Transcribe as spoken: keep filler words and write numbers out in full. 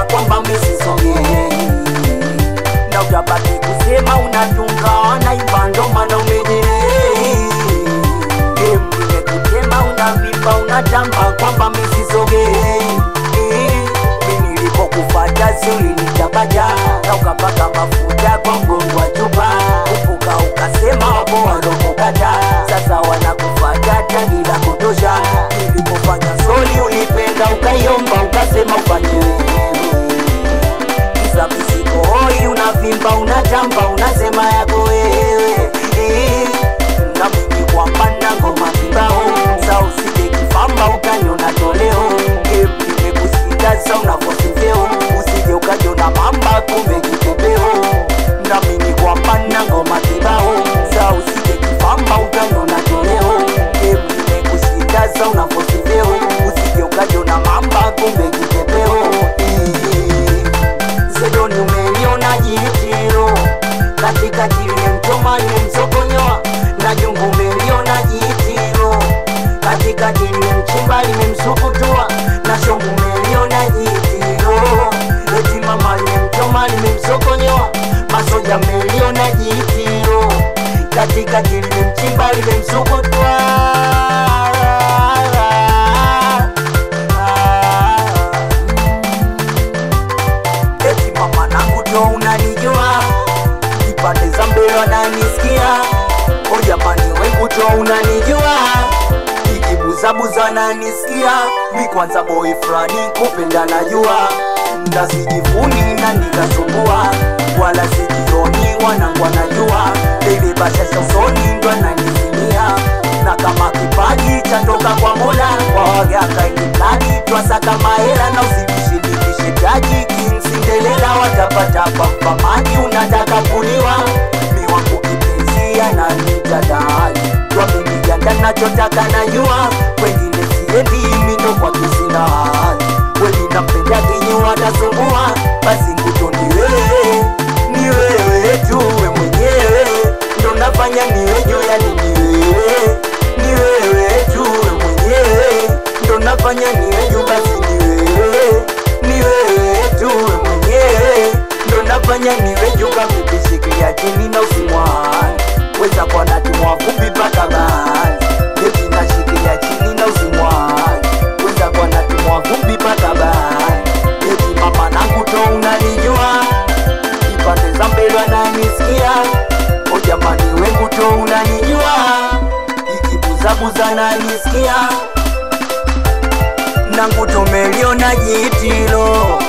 kwamba misisogei. Na utabaki kusema unatunga na ibando mana umejirei. Mime kutema unavimba unatamba kwamba misisogei. Mimi nilipokufata zuri nitabaja na ukapaka mafuta kwa mgongo wa chupa. Upuka ukasema wapo walokukata, sasa wanakufata tangi la kutosha. Nilipofanya soli ulipenda ukaiomba ukasema ufanye wewe. Kisa misiko hoi unavimba unatamba unasema yako wewe. Na mimi kwa mpanda ngoma kibao sa usije kifamba ukanyona toleo. Nimekusita sa unavosiveo usije ukajona mamba kumbe kipepeo. Na mimi kwa mpanda ngoma kibao sa usije kifamba ukanyona toleo. Nimekusita sa unavosiveo usije ukajona mamba kumbe kipepeo. Zedoni umeliona jitiro katika kile mchoma ile msokonyoa. Na jungu umeliona jitiro katika kile mchimba limemsukutua. Na shongu umeliona jitiro eti mama limemchoma limemsokonyoa. Masoja umeliona jitiro katika kile mchimba limemsukutua. Unanijua kipande za mbele wananisikia. O jamani wengu to unanijua ikibuzabuza wananisikia. Mi kwanza boy flani kupenda najua. Na sijifuni na nikasumbua wala sijioni wanangu wanajua. Ile bashasha usoni ndo ananizimia. Na kama kipaji chatoka kwa Mola kwa waganga ikiplani twasaka mahela na usibishidikishe taji. King Cinderella watapata pampamani unataka kuliwa. Mi wangu kipenzi ananita dali kwa mimi janda nachotaka najua. Wengine siendi mindo kwa kisina hali. Weli nampenda kinyu watasumbua. Basi nguto ni wewe, ni wewe tu we mwenyewe. Ndo nafanya niwe juu ya ni wewe. Ni wewe tu we mwenyewe. Ndo nafanya niwe juu basi ni wewe. Ni wewe tu we mwenyewe. Ndo nafanya niwe juu kakubishikilia chini na usimwani. Weza kwa natimwa vumbi paka bahani. Eti nashikilia chini na usimwani. Weza kwa natimwa vumbi paka bahani. Eti mama nangu to unanijua kipande za mbele wananisikia. O jamani wengu to unanijua ikibuzabuza nanisikia. Nangu to umeliona jitilo